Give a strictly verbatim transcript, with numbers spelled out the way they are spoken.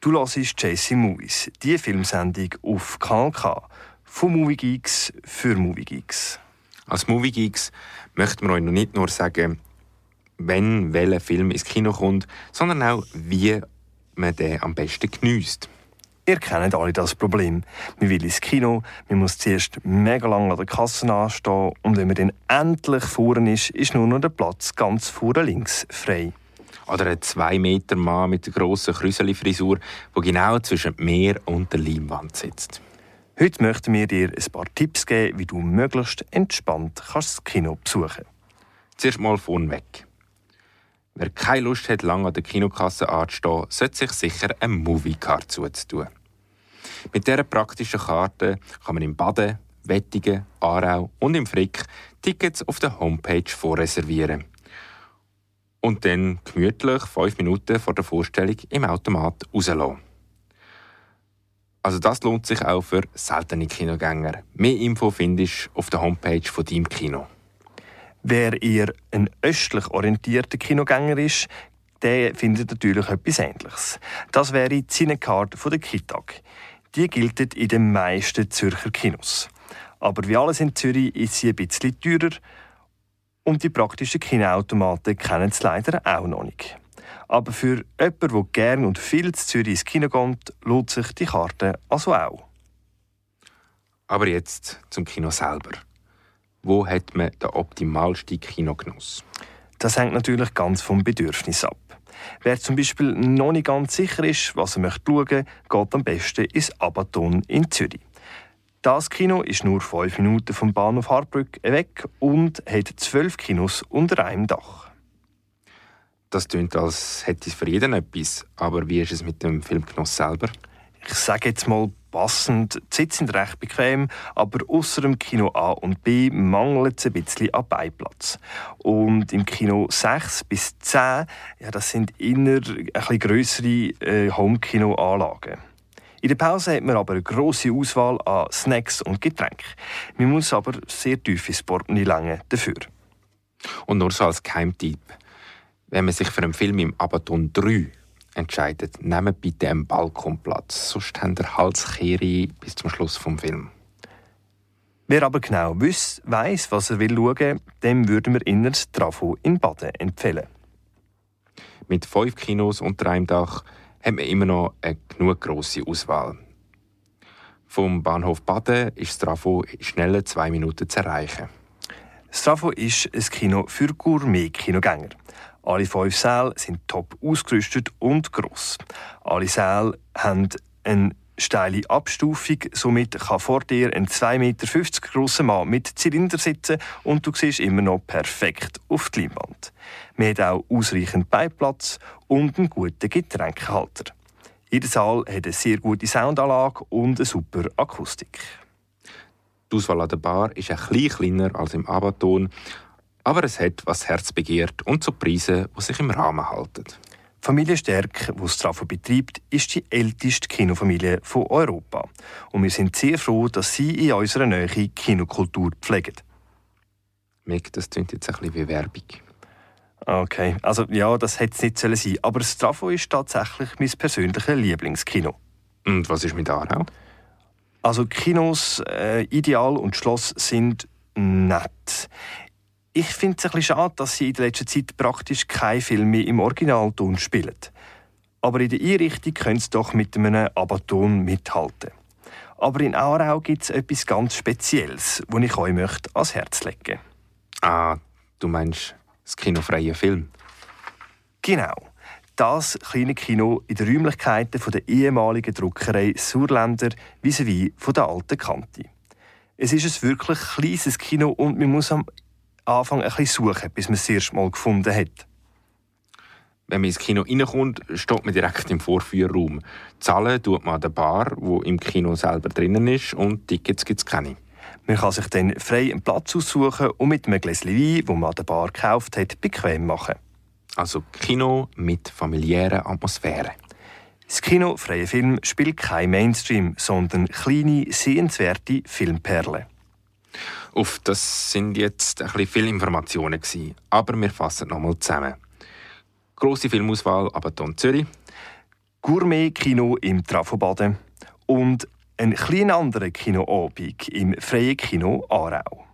Du hörst J C Movies, die Filmsendung auf Kanal K. Von Movie Geeks für Movie Geeks. Als Movie Geeks möchten wir euch noch nicht nur sagen, wenn welcher Film ins Kino kommt, sondern auch, wie man den am besten geniesst. Ihr kennt alle das Problem. Man will ins Kino, man muss zuerst mega lange an der Kasse anstehen und wenn man dann endlich vorne ist, ist nur noch der Platz ganz vorne links frei. Oder ein zwei Meter Mann mit einer grossen Krüseli-Frisur, der genau zwischen mir und der Leinwand sitzt. Heute möchten wir dir ein paar Tipps geben, wie du möglichst entspannt kannst das Kino besuchen kannst. Zuerst mal vorneweg. Wer keine Lust hat, lange an der Kinokasse anzustehen, sollte sich sicher eine Movie-Card zuzutun. Mit dieser praktischen Karte kann man im Baden, Wettigen, Aarau und im Frick Tickets auf der Homepage vorreservieren. Und dann gemütlich fünf Minuten vor der Vorstellung im Automat rauslassen. Also das lohnt sich auch für seltene Kinogänger. Mehr Info findest du auf der Homepage von deinem Kino. Wer eher ein östlich orientierter Kinogänger ist, der findet natürlich etwas Ähnliches. Das wäre die Cinecard von der Kitag. Die gilt in den meisten Zürcher Kinos. Aber wie alles in Zürich ist sie ein bisschen teurer und die praktischen Kinoautomaten kennen es leider auch noch nicht. Aber für jemanden, der gerne und viel zu Zürich ins Kino geht, lohnt sich die Karte also auch. Aber jetzt zum Kino selber. Wo hat man den optimalsten Kinogenuss? Das hängt natürlich ganz vom Bedürfnis ab. Wer zum Beispiel noch nicht ganz sicher ist, was er möchte schauen, geht am besten ins Abaton in Zürich. Das Kino ist nur fünf Minuten vom Bahnhof Harbrück weg und hat zwölf Kinos unter einem Dach. Das klingt, als hätte es für jeden etwas. Aber wie ist es mit dem Filmgenuss selber? Ich sage jetzt mal passend, die Sitze sind recht bequem, aber ausser dem Kino A und B mangelt es ein bisschen an Beiplatz. Und im Kino sechs bis zehn, ja, das sind eher ein bisschen grössere äh, Home-Kino-Anlagen. In der Pause hat man aber eine grosse Auswahl an Snacks und Getränken. Man muss aber sehr tief ins Portemonnaie langen dafür. Und nur so als Geheimtipp. Wenn man sich für einen Film im Abaton drei entscheidet, nehmt bitte einen Balkonplatz, sonst habt ihr Halskehre bis zum Schluss des Films. Wer aber genau weiss, was er will schauen, dem würden wir inner das Trafo in Baden empfehlen. Mit fünf Kinos unter einem Dach hat man immer noch eine genug grosse Auswahl. Vom Bahnhof Baden ist das Trafo in schnellen zwei Minuten zu erreichen. Das Trafo ist ein Kino für Gourmet-Kinogänger. Alle fünf Säle sind top ausgerüstet und gross. Alle Säle haben eine steile Abstufung, somit kann vor dir ein zwei Meter fünfzig grosser Mann mit Zylinder sitzen und du siehst immer noch perfekt auf die Leinwand. Man hat auch ausreichend Beiplatz und einen guten Getränkehalter. Jeder Saal hat eine sehr gute Soundanlage und eine super Akustik. Die Auswahl an der Bar ist ein bisschen kleiner als im Abaton, aber es hat, was das Herz begehrt und zu Preisen, die sich im Rahmen halten. Familie Stärk, die das Trafo betreibt, ist die älteste Kinofamilie von Europa. Und wir sind sehr froh, dass sie in unserer Nähe Kinokultur pflegen. Mick, das klingt jetzt ein bisschen wie Werbung. Okay, also ja, das hätte es nicht sein sollen. Aber das Trafo ist tatsächlich mein persönliches Lieblingskino. Und was ist mit Aarau? Also Kinos, äh, Ideal und Schloss sind nett. Ich finde es ein bisschen schade, dass sie in der letzten Zeit praktisch keine Filme im Originalton spielen. Aber in der Einrichtung können sie doch mit einem Abaton mithalten. Aber in Aarau gibt es etwas ganz Spezielles, das ich euch möchte ans Herz legen. Ah, du meinst das kinofreie Film? Genau. Das kleine Kino in den Räumlichkeiten der ehemaligen Druckerei Surländer vis-à-vis von der alten Kante. Es ist ein wirklich kleines Kino und man muss am Anfang ein bisschen suchen, bis man es das erste Mal gefunden hat. Wenn man ins Kino reinkommt, steht man direkt im Vorführraum. Zahlen tut man an der Bar, die im Kino selber drinnen ist, und Tickets gibt es keine. Man kann sich dann frei einen Platz aussuchen und mit einem Gläschen Wein, das man an der Bar gekauft hat, bequem machen. Also Kino mit familiärer Atmosphäre. Das Kino Freie Film spielt kein Mainstream, sondern kleine, sehenswerte Filmperlen. Uff, das sind jetzt ein bisschen viele Informationen gewesen, aber wir fassen nochmal zusammen. Grosse Filmauswahl Abaton Zürich. Gourmet-Kino im Trafobaden und ein klein anderer Kinoabend im Freien Kino Aarau.